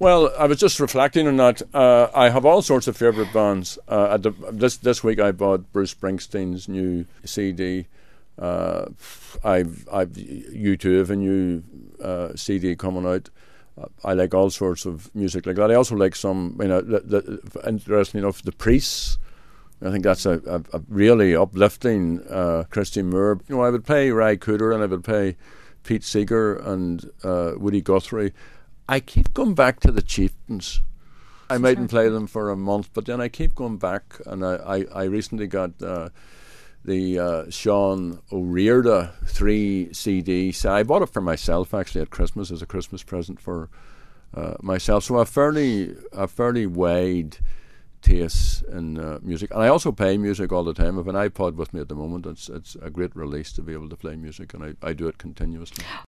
Well, I was just reflecting on that. I have all sorts of favourite bands. This week I bought Bruce Springsteen's new CD. I've U2 have a new CD coming out. I like all sorts of music like that. I also like some, interesting enough, The Priests. I think that's a really uplifting Christian Moore. I would play Ry Cooder and I would play Pete Seeger and Woody Guthrie. I keep going back to the Chieftains. I mightn't play them for a month, but then I keep going back, and I recently got the Sean O'Riordan 3 CD. So I bought it for myself actually at Christmas as a Christmas present for myself. So a fairly wide taste in music, and I also play music all the time. I have an iPod with me at the moment. It's a great release to be able to play music, and I do it continuously.